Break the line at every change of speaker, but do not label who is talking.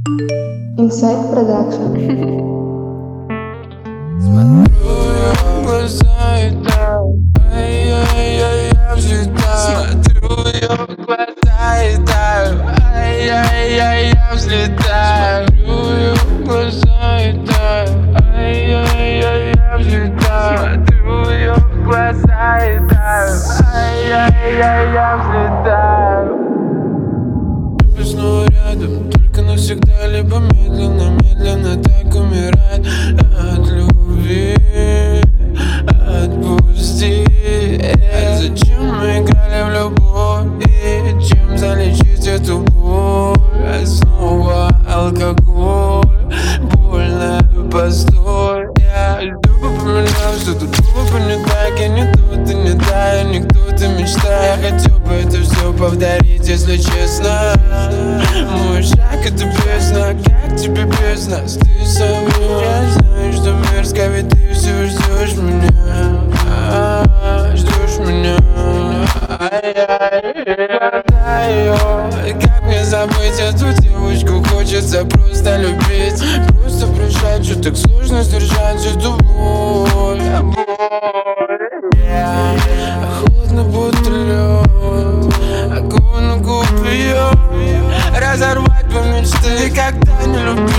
Inside Production.
Смотрю ее глаза и таю, ай-яй-яй, я взлетаю. Смотрю ее глаза и таю, ай-яй-яй, я взлетаю. Смотрю ее глаза и таю, ай-яй-яй, я взлетаю. Смотрю ее глаза и таю, ай-яй-яй, я взлетаю. Либо снова рядом, только навсегда, либо медленно, медленно так умирать от любви. Отпусти. Зачем мы играли в любовь? И чем залечить эту боль? Снова алкоголь, больно, постой. Я тупо поменял, что тут тупо не так. Я не тут и не та, я не кто-то мечтаю. Я хотел бы это все повторить, если честно. Мой шаг это песня, как тебе без нас? Ты сам я знаю, что мерзко, ведь ты все ждешь меня. Ждешь меня. Как мне забыть эту девочку? Хочется просто любить, просто прощать, что так сложно сдержать эту боль. Холодно будто лед, огонь на губ ее. Разорвать бы мечты, никогда не любил.